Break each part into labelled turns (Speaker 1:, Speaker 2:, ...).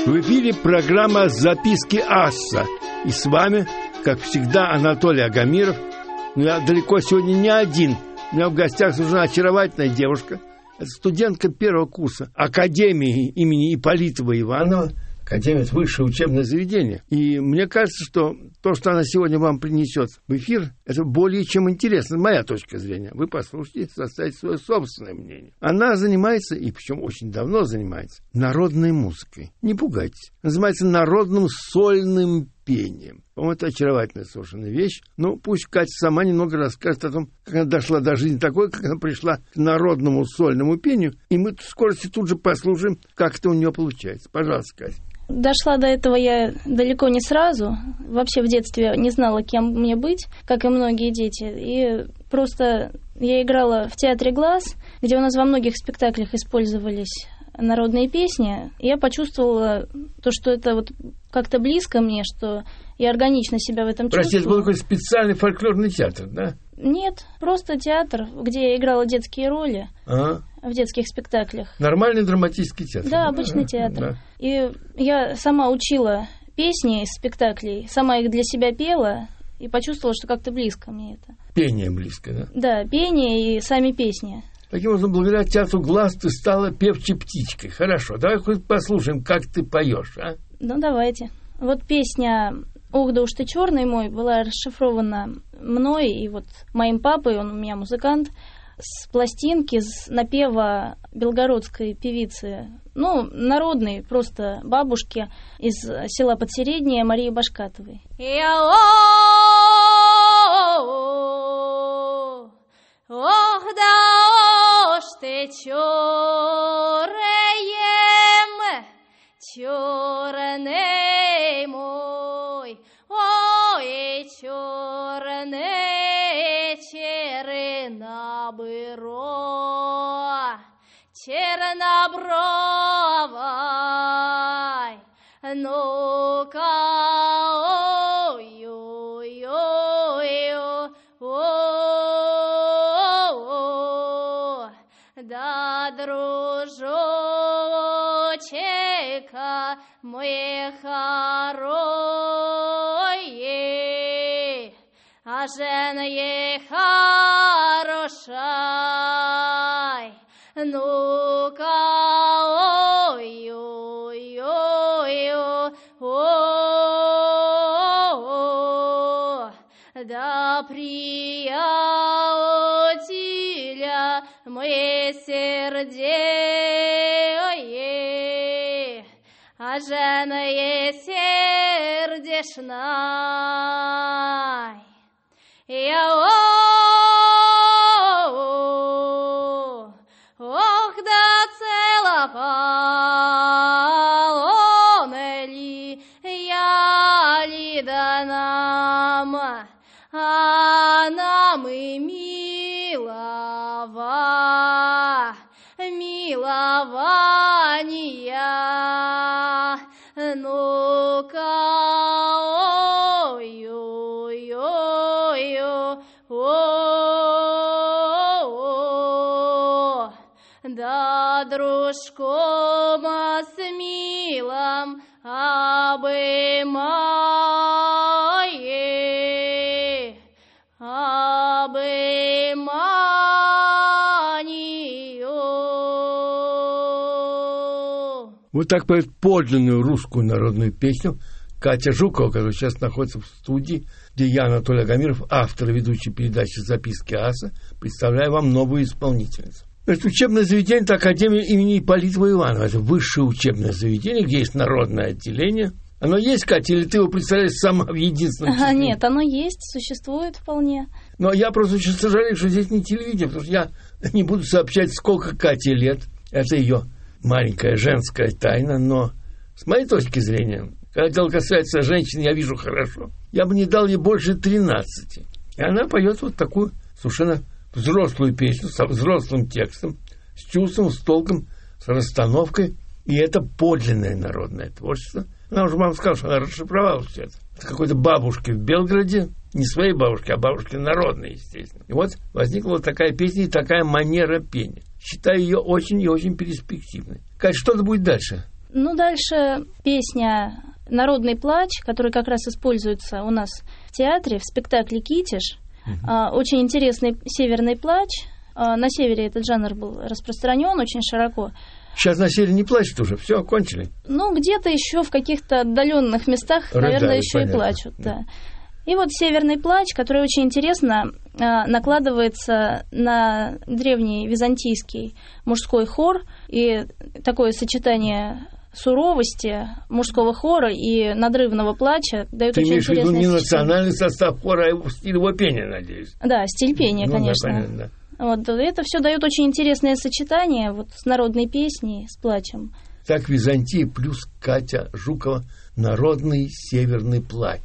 Speaker 1: В эфире программа «Записки Асса». И с вами, как всегда, Анатолий Агамиров. Но я далеко сегодня не один. У меня в гостях совершенно очаровательная девушка. Это студентка первого курса Академии имени Ипполитова Иванова. Академия – это высшее учебное заведение. И мне кажется, что то, что она сегодня вам принесет в эфир, это более чем интересно, моя точка зрения. Вы послушайте, составите свое собственное мнение. Она занимается, и причем очень давно занимается, народной музыкой. Не пугайтесь. Называется народным сольным пением. По-моему, это очаровательная совершенно вещь. Ну, пусть Катя сама немного расскажет о том, как она дошла до жизни такой, как она пришла к народному сольному пению. И мы в скорости тут же послушаем, как это у нее получается. Пожалуйста, Катя.
Speaker 2: Дошла до этого я далеко не сразу. Вообще в детстве не знала, кем мне быть, как и многие дети. И просто я играла в театре «Глаз», где у нас во многих спектаклях использовались народные песни. И я почувствовала то, что это вот как-то близко мне, что я органично себя в этом чувствую.
Speaker 1: Простите, это был какой-то специальный фольклорный театр, да?
Speaker 2: Нет, просто театр, где я играла детские роли в детских спектаклях.
Speaker 1: Нормальный драматический театр.
Speaker 2: Да, обычный театр.
Speaker 1: Да.
Speaker 2: И я сама учила песни из спектаклей, сама их для себя пела и почувствовала, что как-то близко мне это.
Speaker 1: Пение близко, да?
Speaker 2: Да, пение и сами песни.
Speaker 1: Таким образом, благодаря театру «Глаз» ты стала певчей птичкой. Хорошо, давай хоть послушаем, как ты поешь, а?
Speaker 2: Ну, давайте. Вот песня «Ох, да уж ты черный мой» была расшифрована мной и вот моим папой, он у меня музыкант, с пластинки, с напева белгородской певицы, ну, народной, просто бабушки из села Подсереднее Марии Башкатовой. Ох, да уж ты черный мой, ой, черный чернобровой, ну-ка, да, дружочека мой хороший, а жена хорошай, ну-ка, да, приятеля мое сердце, а жена сердечная. Ох, да целополоны ли я ли да нам, а нам и милования, ну-ка, да, дружком с милым обымай,
Speaker 1: Вот так поет подлинную русскую народную песню Катя Жукова, которая сейчас находится в студии, где я, Анатолий Агамиров, автор и ведущий передачи «Записки Асса», представляю вам новую исполнительницу. Значит, учебное заведение – это Академия имени Ипполитова Иванова. Это высшее учебное заведение, где есть народное отделение. Оно есть, Катя, или ты его представляешь сама в единственном числе?
Speaker 2: Нет, оно есть, существует вполне.
Speaker 1: Но я просто очень сожалею, что здесь не телевидение, потому что я не буду сообщать, сколько Кате лет. Это ее маленькая женская тайна, но с моей точки зрения, когда дело касается женщин, я вижу хорошо. Я бы не дал ей больше 13. И она поет вот такую совершенно взрослую песню, со взрослым текстом, с чувством, с толком, с расстановкой. И это подлинное народное творчество. Она уже вам сказала, что она расшифровала все это. С какой-то бабушки в Белгороде, не своей бабушки, а бабушки народной, естественно. И вот возникла вот такая песня и такая манера пения. Считаю ее очень и очень перспективной. Кать, что-то будет дальше?
Speaker 2: Ну, дальше песня «Народный плач», который как раз используется у нас в театре, в спектакле «Китиш». Очень интересный северный плач. На севере этот жанр был распространен очень широко.
Speaker 1: Сейчас на севере не плачут уже, все, окончили.
Speaker 2: Ну, где-то еще в каких-то отдаленных местах,
Speaker 1: Рыдают,
Speaker 2: наверное, еще
Speaker 1: понятно.
Speaker 2: и плачут. Да. И вот северный плач, который очень интересно накладывается на древний византийский мужской хор, и такое сочетание суровости мужского хора и надрывного плача дает
Speaker 1: Ты
Speaker 2: очень
Speaker 1: имеешь в виду
Speaker 2: интересное
Speaker 1: не
Speaker 2: ощущение.
Speaker 1: национальный состав хора, а стиль его пения, надеюсь.
Speaker 2: Да, стиль пения,
Speaker 1: Ну,
Speaker 2: конечно.
Speaker 1: Да, понятно, да.
Speaker 2: Вот, это все дает очень интересное сочетание вот, с народной песней, с плачем.
Speaker 1: Так, Византия плюс Катя Жукова. Народный северный плач.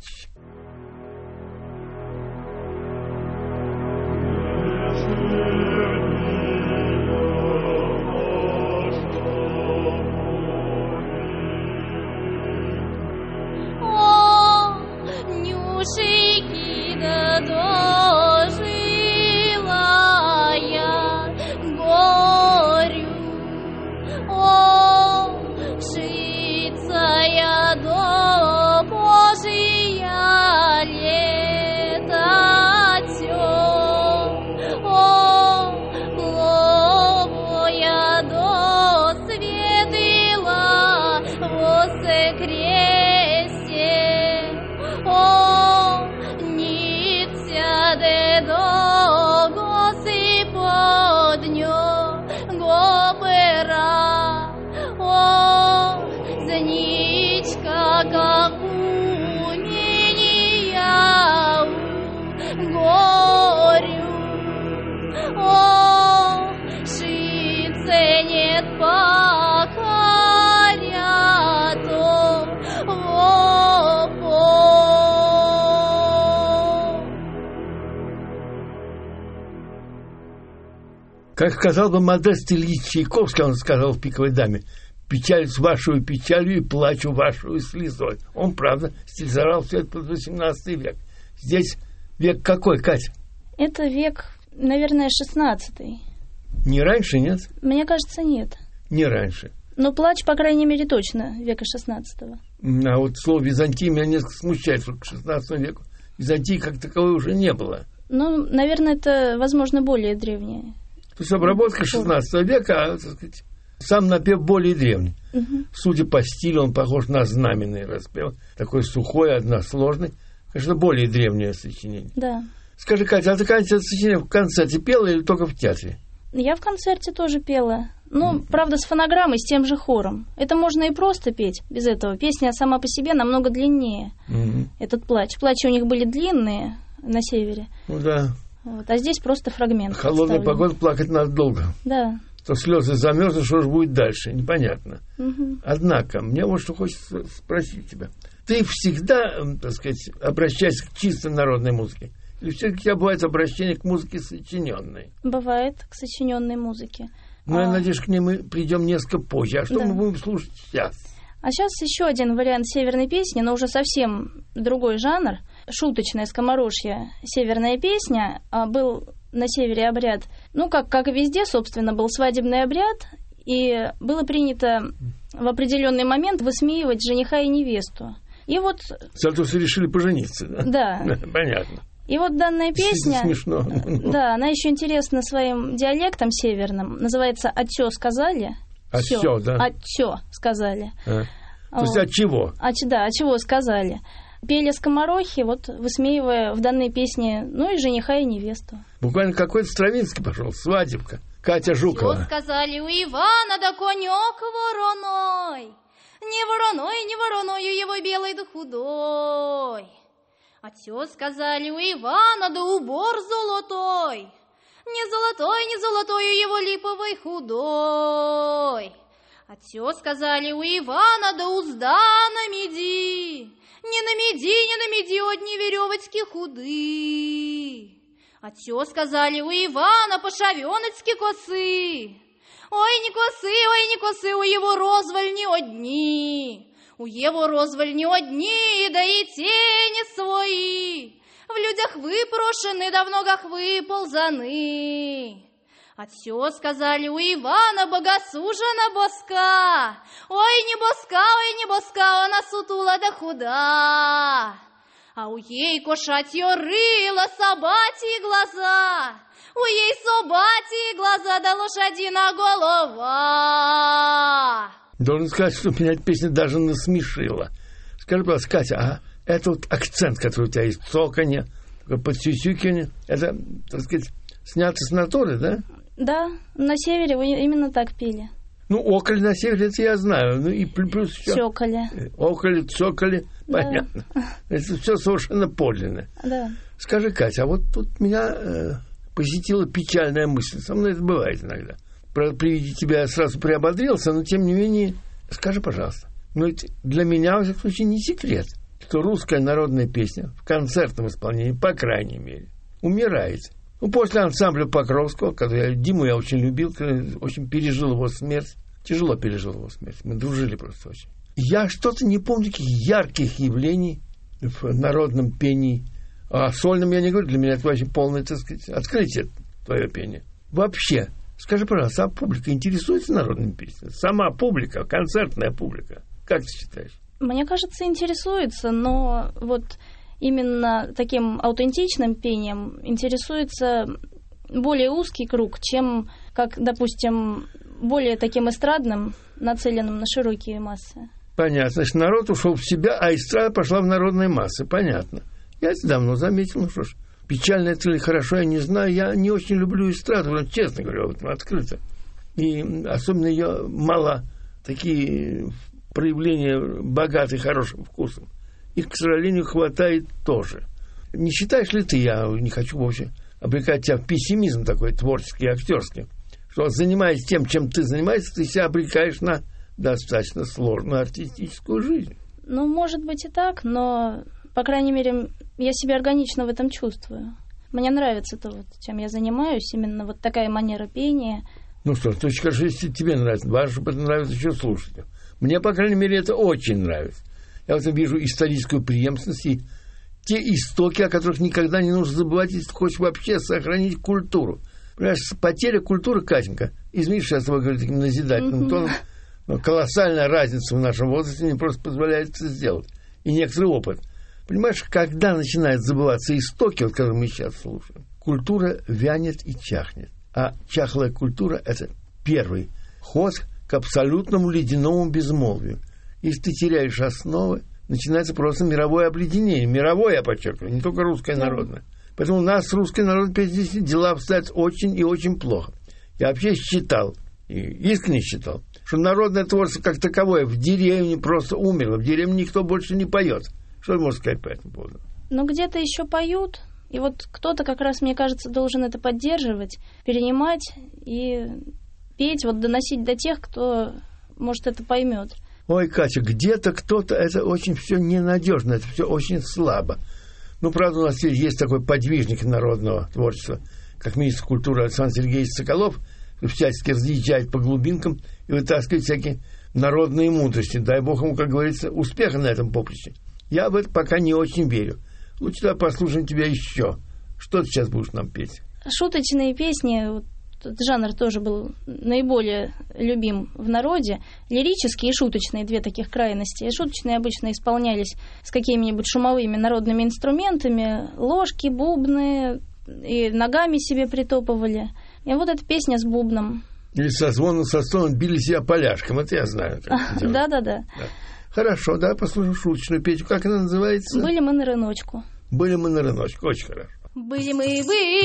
Speaker 1: Как сказал бы Модест Ильич Чайковский, он сказал в «Пиковой даме», «Печаль с вашей печалью и плачу вашей слезой». Он, правда, стилизовал все это под 18 век. Здесь век какой, Катя?
Speaker 2: Это век, наверное, 16-й.
Speaker 1: Не раньше, нет?
Speaker 2: Мне кажется, нет.
Speaker 1: Не раньше.
Speaker 2: Но плач, по крайней мере, точно века 16-го.
Speaker 1: А вот слово «Византия» меня несколько смущает, что к 16 веку Византии как таковой уже не было.
Speaker 2: Ну, наверное, это, возможно, более древнее.
Speaker 1: То есть обработка 16 века, а, так сказать, сам напев более древний.
Speaker 2: Угу.
Speaker 1: Судя по стилю, он похож на знаменный распев. Такой сухой, односложный. Конечно, более древнее сочинение.
Speaker 2: Да.
Speaker 1: Скажи, Катя, а ты, Катя, это сочинение в концерте пела или только в театре?
Speaker 2: Я в концерте тоже пела. Ну, правда, с фонограммой, с тем же хором. Это можно и просто петь без этого. Песня сама по себе намного длиннее. Этот плач. Плачи у них были длинные на севере.
Speaker 1: Ну да.
Speaker 2: Вот. А здесь просто фрагмент.
Speaker 1: Холодная погода, плакать надо долго.
Speaker 2: Да.
Speaker 1: То слезы замерзнут, что же будет дальше, непонятно.
Speaker 2: Угу.
Speaker 1: Однако, мне вот что хочется спросить тебя. Ты всегда, так сказать, обращаешься к чисто народной музыке? Или все-таки у тебя бывает обращение к музыке сочиненной?
Speaker 2: Бывает, к сочиненной музыке.
Speaker 1: Но я надеюсь, к ней мы придем несколько позже. А что мы будем слушать сейчас?
Speaker 2: А сейчас еще один вариант северной песни, но уже совсем другой жанр. Шуточная скоморожья северная песня. Был на севере обряд, ну, как и везде, собственно, был свадебный обряд, и было принято в определенный момент высмеивать жениха и невесту. И вот...
Speaker 1: За то, что решили пожениться, да?
Speaker 2: Да.
Speaker 1: Понятно.
Speaker 2: И вот данная песня...
Speaker 1: Смешно.
Speaker 2: Да, она еще интересна своим диалектом северным. Называется «Отчё сказали».
Speaker 1: Отчё, да?
Speaker 2: «Отчё сказали».
Speaker 1: То есть от чего?
Speaker 2: Да, от чего сказали. Пели скоморохи, вот высмеивая в данной песне, ну и жениха, и невесту.
Speaker 1: Буквально какой-то Стравинский пошел, свадебка. Катя Жукова.
Speaker 3: Что сказали у Ивана, да конек вороной. Не вороною его белый да худой. А тё сказали у Ивана, да убор золотой. Не золотою его липовый худой. А тё сказали у Ивана, да узда на меди. Не на меди, одни веревочки худы. А тё сказали у Ивана, пошавеночки косы. Ой, не косы, у его розвальни одни. У его розвальни одни, да и тени свои. В людях выпрошены, да в ногах выползаны. А все сказали у Ивана богослужена боска. Ой, не боска, она сутула да худа. А у ей кошатье рыло, собачьи глаза. У ей собачьи глаза, да лошадина голова.
Speaker 1: Должен сказать, что меня эта песня даже насмешила. Скажи, пожалуйста, Катя, а это вот акцент, который у тебя есть, цоканье, подсюсюканье, это, так сказать, снято с натуры, да?
Speaker 2: Да, на севере вы именно так пели.
Speaker 1: Ну, околь на севере, это я знаю. Ну, и плюс еще...
Speaker 2: Цокали.
Speaker 1: Околи, цокали,
Speaker 2: Да.
Speaker 1: понятно. Это все совершенно подлинно.
Speaker 2: Да.
Speaker 1: Скажи, Катя, а вот тут меня посетила печальная мысль. Со мной это бывает иногда. При виде тебя я сразу приободрился, но тем не менее, скажи, пожалуйста, ну, это для меня, во всяком случае, не секрет, что русская народная песня в концертном исполнении, по крайней мере, умирает. Ну, после ансамбля Покровского, Диму я очень любил, очень пережил его смерть, тяжело пережил его смерть, мы дружили просто очень. Я что-то не помню таких ярких явлений в народном пении. О сольном я не говорю, для меня это вообще полное, так сказать, открытие, твое пение. Вообще, скажи, пожалуйста, а публика интересуется народными песнями? Сама публика, концертная публика, как ты считаешь?
Speaker 2: Мне кажется, интересуется, но вот именно таким аутентичным пением интересуется более узкий круг, чем, как, допустим, более таким эстрадным, нацеленным на широкие массы.
Speaker 1: Понятно. Значит, народ ушел в себя, а эстрада пошла в народные массы. Понятно. Я это давно заметил. Ну что ж, печально это или хорошо, я не знаю. Я не очень люблю эстраду, честно говорю, об этом открыто. И особенно ее мало такие проявления богатых, хорошим вкусом. Их, к сожалению, хватает тоже. Не считаешь ли ты, я не хочу вовсе обрекать тебя в пессимизм такой творческий, актерский, что, занимаясь тем, чем ты занимаешься, ты себя обрекаешь на достаточно сложную артистическую жизнь?
Speaker 2: Ну, может быть и так, но, по крайней мере, я себя органично в этом чувствую. Мне нравится то, вот, чем я занимаюсь, именно вот такая манера пения.
Speaker 1: Ну что ж, то очень хорошо, если тебе нравится. Важно, чтобы это нравится еще слушателям. Мне, по крайней мере, это очень нравится. Я в этом вижу историческую преемственность и те истоки, о которых никогда не нужно забывать, если ты хочешь вообще сохранить культуру. Понимаешь, потеря культуры, Катенька, извини, что я с тобой говорю таким назидательным тоном, но колоссальная разница в нашем возрасте не просто позволяет это сделать. И некоторый опыт. Понимаешь, когда начинают забываться истоки, вот, которые мы сейчас слушаем, культура вянет и чахнет. А чахлая культура – это первый ход к абсолютному ледяному безмолвию. Если ты теряешь основы, начинается просто мировое обледенение. Мировое, я подчеркиваю, не только русское народное. Поэтому у нас с русской народной песней дела обстоят очень и очень плохо. Я вообще считал, и искренне считал, что народное творчество как таковое в деревне просто умерло. В деревне никто больше не поет. Что ты можешь сказать по этому поводу?
Speaker 2: Ну, где-то еще поют. И вот кто-то, как раз, мне кажется, должен это поддерживать, перенимать и петь, вот доносить до тех, кто, может, это поймет.
Speaker 1: Ой, Катя, где-то кто-то, это очень все ненадежно, это все очень слабо. Ну, правда, у нас есть такой подвижник народного творчества, как министр культуры Александр Сергеевич Соколов, всячески разъезжает по глубинкам и вытаскивает всякие народные мудрости. Дай бог ему, как говорится, успеха на этом поприще. Я в это пока не очень верю. Лучше давай послушаем тебя еще. Что ты сейчас будешь нам петь?
Speaker 2: Шуточные песни, вот, этот жанр тоже был наиболее любим в народе. Лирические и шуточные, две таких крайности. Шуточные обычно исполнялись с какими-нибудь шумовыми народными инструментами, ложки, бубны, и ногами себе притопывали. И вот эта песня с бубном.
Speaker 1: Или со звоном, со стоном били себя поляшком, это я знаю.
Speaker 2: Да.
Speaker 1: Хорошо, да, послушаем шуточную песню. Как она называется?
Speaker 2: «Были мы на рыночку».
Speaker 1: «Были мы на рыночку», очень хорошо.
Speaker 3: Были мы,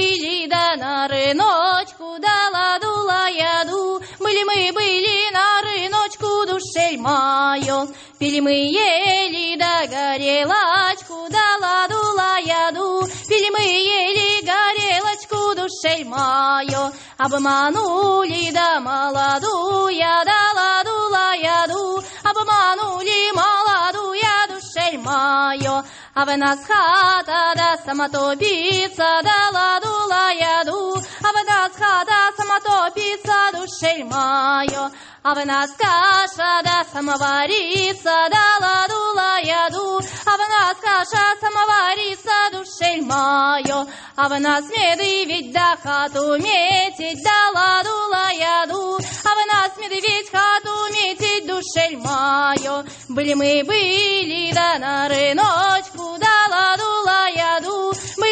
Speaker 3: да на рыночку, да ладула яду. Были мы, на рыночку, душель мою. Пили мы, ели, да горелочку, да ладула яду. Пили мы, ели, горелочку, душель мою. Обманули, да молодую, да ладула яду. Обманули молодую, душель мою. А в нас хата, да самотопица, да ладула яду. А в нас хата, самотопица, душель мою. А в нас каша, да самоварится, да ладула яду. А в нас каша, самоварится, душель мою. а в нас медведь да хату метить, да ладула яду, а в нас медведь хату метить, душель мою. Были, да на рыночку, да ладула яду,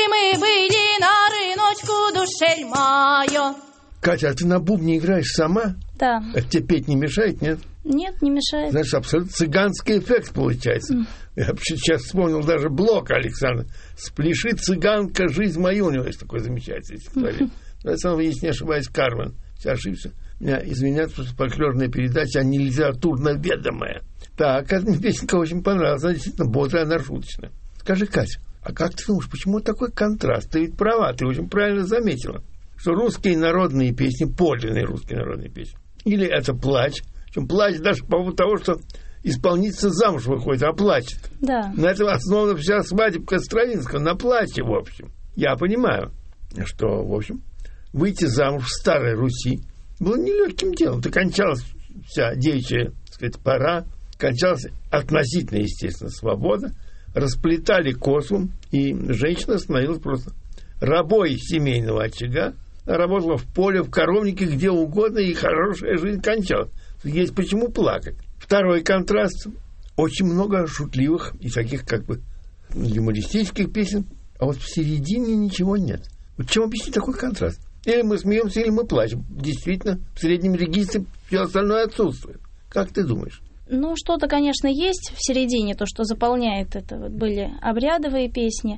Speaker 3: были на рыночку, душель мою.
Speaker 1: Катя, а ты на бубне играешь сама?
Speaker 2: Да.
Speaker 1: Это тебе петь не мешает, нет?
Speaker 2: Нет, не мешает.
Speaker 1: Знаешь, абсолютно цыганский эффект получается. Я вообще сейчас вспомнил даже блок Александра. «Спляши, цыганка, жизнь мою». У него есть такой замечательный стихотворение. Это, если не ошибаюсь, Кармен. Я ошибся. Меня извинят, потому что фольклорная передача, а не литературно ведомая. Так, эта мне песенка очень понравилась. Она действительно бодрая, она шуточная. Скажи, Катя, а как ты думаешь, почему такой контраст? Ты ведь права, ты очень правильно заметила, что русские народные песни, подлинные русские народные песни, или это плач, причем плач даже по поводу того, что исполнительница замуж выходит, а плачет.
Speaker 2: Да.
Speaker 1: На этом основана вся свадебка Стравинского, на плаче, в общем. Я понимаю, что, в общем, выйти замуж в Старой Руси было нелегким делом. Это кончалась вся девичья, так сказать, пора, кончалась относительно, естественно, свобода, расплетали косу, и женщина становилась просто рабой семейного очага, работала в поле, в коровнике, где угодно, и хорошая жизнь кончалась. Есть почему плакать. Второй контраст. Очень много шутливых и таких как бы юмористических песен, а вот в середине ничего нет. Вот чем объяснить такой контраст? Или мы смеемся, или мы плачем. Действительно, в среднем регистре все остальное отсутствует. Как ты думаешь?
Speaker 2: Ну, что-то, конечно, есть в середине, то, что заполняет это. Вот были обрядовые песни,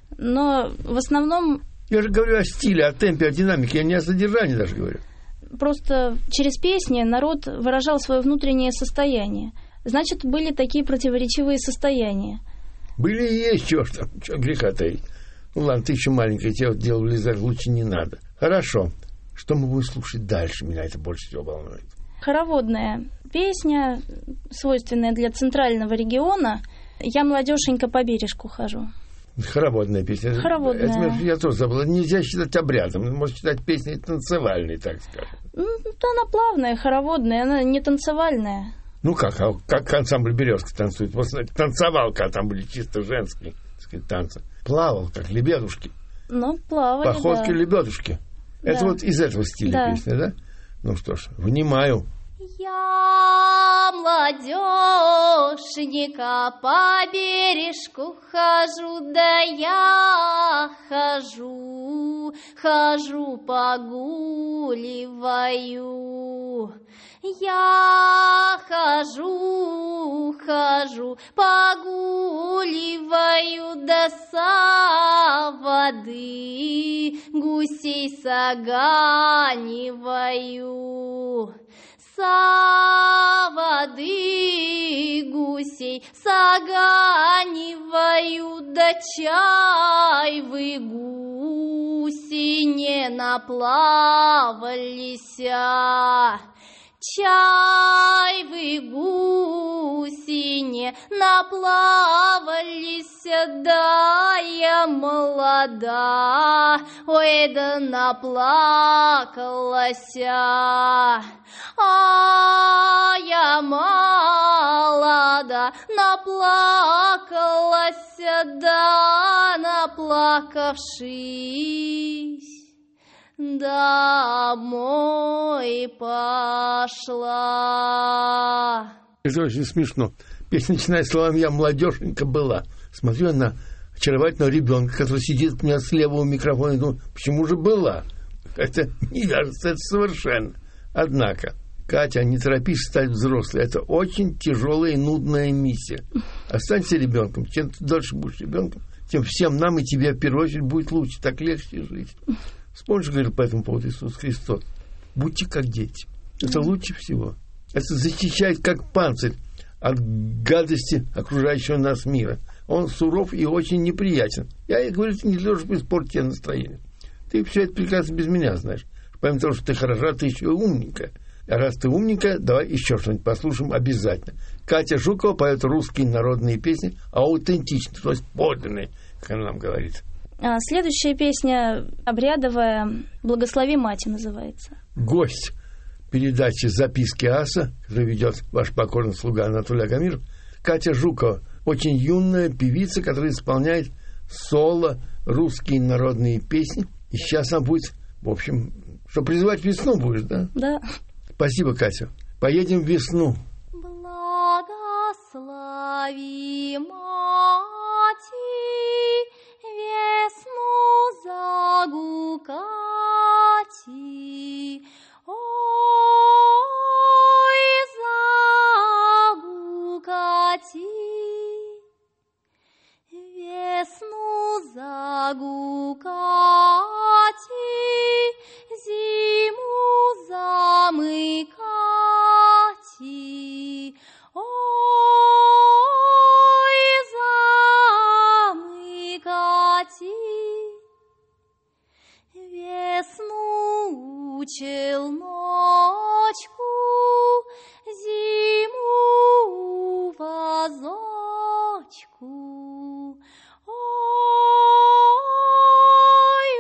Speaker 2: но в основном...
Speaker 1: Я же говорю о стиле, о темпе, о динамике, я не о содержании даже говорю.
Speaker 2: Просто через песни народ выражал свое внутреннее состояние. Значит, были такие противоречивые состояния.
Speaker 1: Были и есть, чего греха таить. Ну ладно, ты еще маленькая, тебе вот дело влезать лучше не надо. Хорошо. Что мы будем слушать дальше? Меня это больше всего волнует.
Speaker 2: Хороводная песня, свойственная для центрального региона. «Я молодеженька по бережку хожу».
Speaker 1: Хороводная песня.
Speaker 2: Хороводная.
Speaker 1: Это я тоже забыла. Нельзя считать обрядом. Можно считать песней танцевальной, так скажем.
Speaker 2: Она плавная, хороводная, она не танцевальная.
Speaker 1: Ну как? А как ансамбль «Березка» танцует? Вот танцевалка, а там были чисто женские, так сказать, танцы. Плавал, как лебедушки.
Speaker 2: Ну, плавали,
Speaker 1: походки
Speaker 2: да.
Speaker 1: Лебедушки. Да. Это вот из этого стиля
Speaker 2: да.
Speaker 1: Песня, да? Ну что ж, внимаю.
Speaker 3: Я молодежника по бережку хожу, да я хожу, погуливаю. Я хожу, погуливаю, да со воды гусей саганиваю. Со воды гусей саганиваю, да чай вы гуси не наплавалися. Чай вы гуси не наплавались, да я молода, ой, да наплакалась. А я молода, наплакалась, да наплакавшись, домой пошла.
Speaker 1: Это очень смешно. Песня начинает словами «Я молодеженька была». Смотрю на очаровательного ребенка, который сидит у меня слева у микрофона, и думаю, почему же была? Это не кажется, это совершенно. Однако, Катя, не торопись стать взрослой. Это очень тяжелая и нудная миссия. Останься ребенком. Чем ты дольше будешь ребенком, тем всем нам и тебе в первую очередь будет лучше. Так легче жить. Вспомнишь, говорил по этому поводу Иисус Христос. Будьте как дети. Это лучше всего. Это защищает как панцирь от гадости окружающего нас мира. Он суров и очень неприятен. Я говорю, это не для того, чтобы испортить тебе настроение. Ты все это прекрасно без меня знаешь. Помимо того, что ты хороша, ты еще и умненькая. А раз ты умненькая, давай еще что-нибудь послушаем обязательно. Катя Жукова поет русские народные песни, аутентичные, то есть подлинные, как она нам говорит.
Speaker 2: Следующая песня обрядовая «Благослови мать» называется.
Speaker 1: Гость передачи «Записки аса», которую ведет ваш покорный слуга Анатолий Агамиров, Катя Жукова, очень юная певица, которая исполняет соло русские народные песни. И сейчас она будет, в общем, что призывать весну будешь, да?
Speaker 2: Да.
Speaker 1: Спасибо, Катя. Поедем в весну.
Speaker 3: Благослови, мати, весну загукати. Ой, загукати. Весну загукати, зиму замыкати. Ой, замыкати. Весну учил ночку, зиму вазочку. Ой,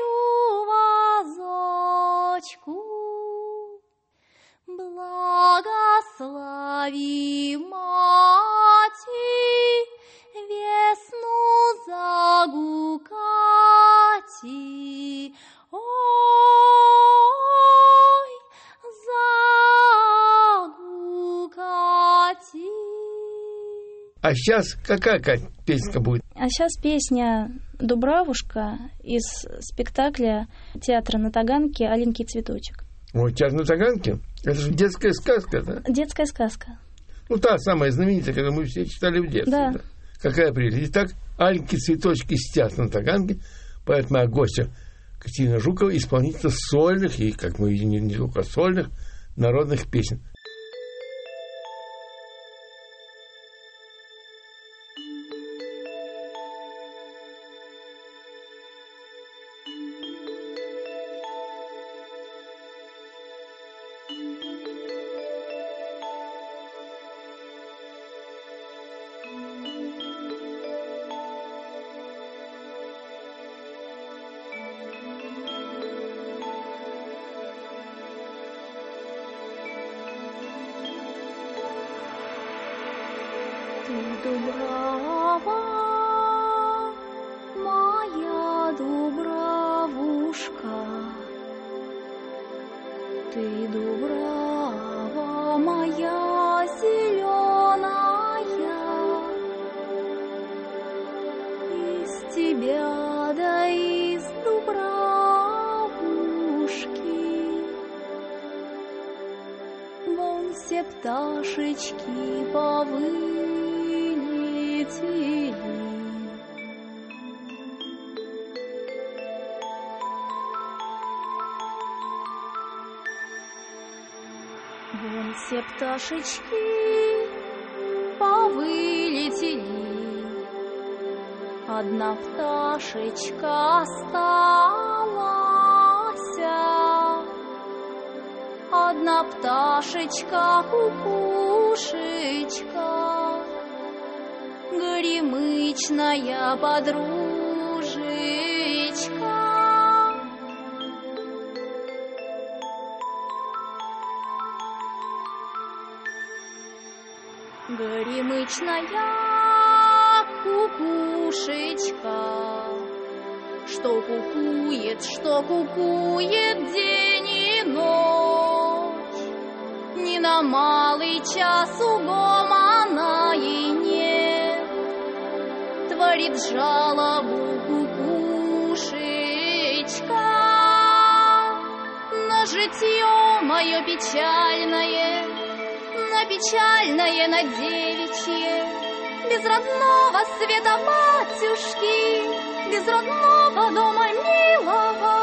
Speaker 3: вазочку. Благослови, мати, весну загукати. Ой, загукати.
Speaker 1: А сейчас какая, Кать, песенка будет?
Speaker 2: А сейчас песня «Дубравушка» из спектакля театра на Таганке «Аленький цветочек».
Speaker 1: Ой, театр на Таганке? Это же детская сказка, да?
Speaker 2: Детская сказка.
Speaker 1: Ну, та самая знаменитая, которую мы все читали в детстве.
Speaker 2: Да.
Speaker 1: Да. Какая прелесть. Итак, «Аленькие цветочки» из театра на Таганке. Поэтому моя гостья Катерина Жукова, исполнительница сольных, и, как мы видим, не только сольных, народных песен.
Speaker 3: Дубрава, моя дубравушка, ты дубрава моя зеленая, из тебя да из дубравушки вон все пташечки повылетели. Вон все пташечки повылетели, одна пташечка осталась, одна пташечка кукушечка, горемычная подружечка. Горемычная кукушечка, что кукует день и ночь, ни на малый час угомона ей нет, творит жалобу кукушечка на житье мое печальное, на девичье, без родного света батюшки, без родного дома милого.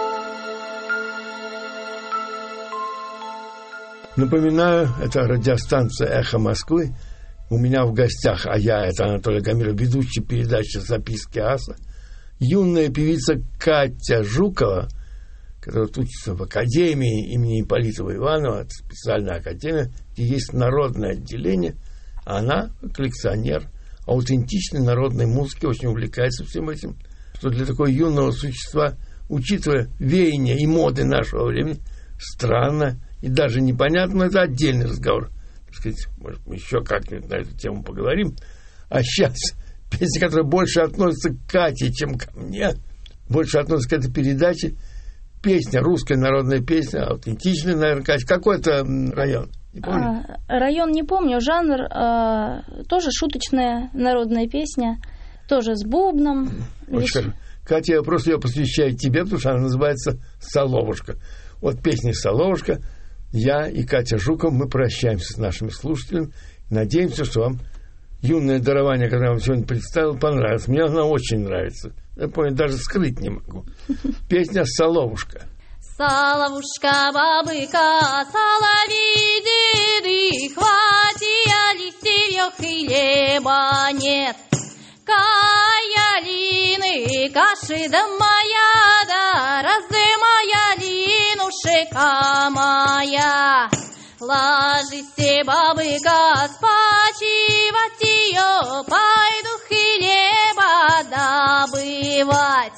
Speaker 1: Напоминаю, это радиостанция «Эхо Москвы». У меня в гостях, а я, это Анатолий Агамиров, ведущий передачи «Записки аса», юная певица Катя Жукова, которая учится в академии имени Ипполита Иванова, это специальная академия, где есть народное отделение. Она коллекционер аутентичной народной музыки, очень увлекается всем этим, что для такого юного существа, учитывая веяния и моды нашего времени, странно и даже непонятно, это отдельный разговор. Так сказать, может, мы еще как-нибудь на эту тему поговорим. А сейчас песня, которая больше относится к Кате, чем ко мне, больше относится к этой передаче. Песня, русская народная песня, аутентичная, наверное, Катя. Какой это район? Не помню.
Speaker 2: Район не помню, жанр тоже шуточная народная песня, тоже с бубном.
Speaker 1: Очень хорошо. Катя, я просто ее посвящаю тебе, потому что она называется «Соловушка». Вот песня «Соловушка». Я и Катя Жукова, мы прощаемся с нашими слушателями. Надеемся, что вам юное дарование, которое я вам сегодня представил, понравилось. Мне она очень нравится. Я понял, даже скрыть не могу. Песня «Соловушка».
Speaker 3: Соловушка, бабыка, соловей, деды, хватия листьев хлеба нет. Каялины, каши да моя, да раздымая линушека моя. Ложись, бабыка, спочивать ее, пойду хлеба добывать.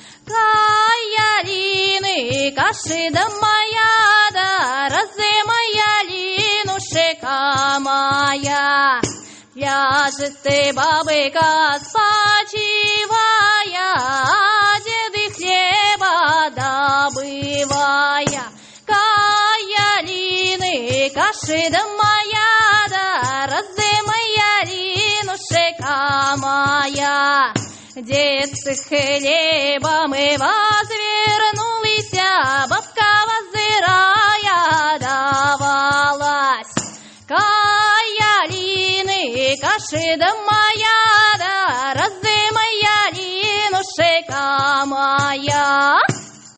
Speaker 3: Каялины, каши да моя, да раздымая линушека моя. Вяжется бабыка, спочивая, деды хлеба добывая. Каялины, каши да моя, да раздымая линушека моя. Дед с хлебом и возвернулись, бабка воззирая давалась. Каялины, каши да моя,